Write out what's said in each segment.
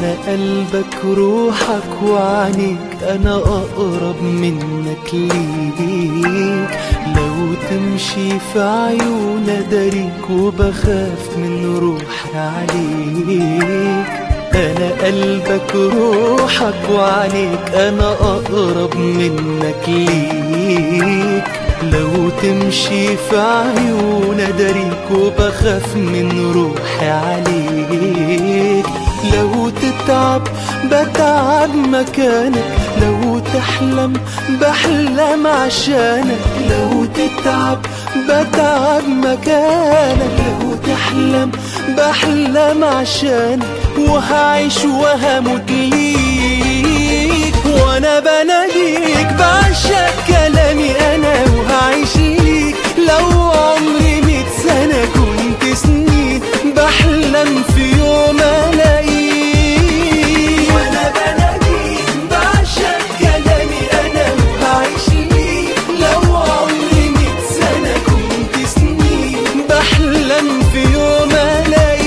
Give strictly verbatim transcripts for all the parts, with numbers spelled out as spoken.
أنا قلبك روحك وعنيك، أنا أقرب منك ليك. لو تمشي في عيون أداريك وبخاف من روحي عليك. أنا قلبك روحك وعنيك، أنا أقرب منك ليك. لو تمشي في عيون أداريك وبخاف من روحي عليك. لو تتعب بتعب مكانك، لو تحلم بحلم عشانك. لو تتعب بتعب مكانك، لو تحلم بحلم عشانك. وهعيش وهموت ليك، وانا بناديك بعشق كلامي انا وهعيش ليك. لو عمري ميت سنة كنت سنين بحلم في يوم الاقيك. وانا بناديك بعشق كلامي انا وهعيش ليك. لو عمري ميت سنة كنت سنين بحلم في يوم الاقيك.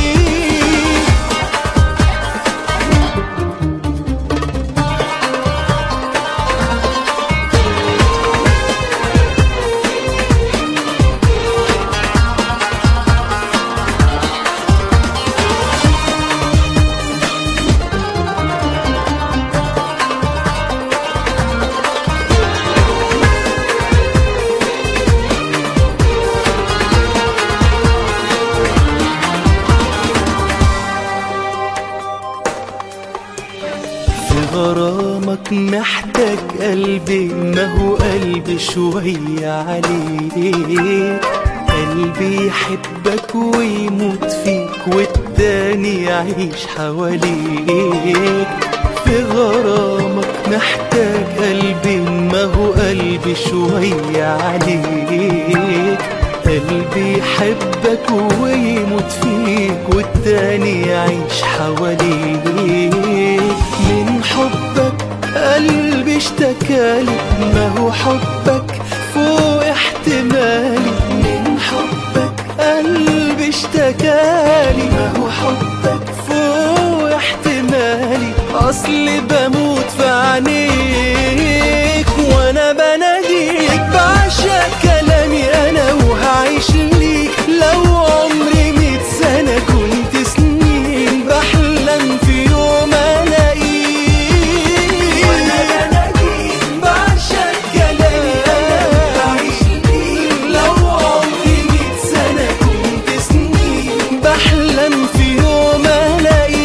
غرامك محتاج قلبي، ما هو قلبي شوية عليك. قلبي يحبك ويموت فيك والتاني يعيش حواليك. في غرامك محتاج قلبي، ما هو قلبي شوية عليك. قلبي يحبك ويموت فيك والتاني يعيش حواليك. من حبك قلبي اشتكالي، ما هو حبك فوق احتمالي. من حبك قلبي اشتكالي، ما هو حبك فوق احتمالي. اصلي بموت في عينيك، وانا بناديك بعشق كلامي انا وهعيش ليك. لو عمري ميت سنة كنت سنين بحلم في يوم الاقيك. وانا بناديك بعشق كلامي انا وهعيش ليك. لو عمري ميت سنة كنت سنين بحلم في يوم الاقيك.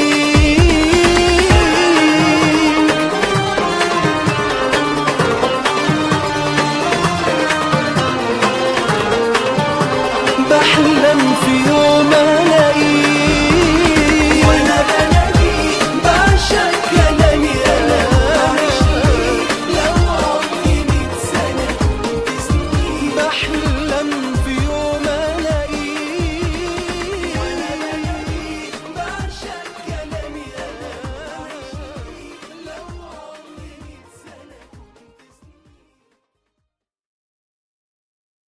بحلم في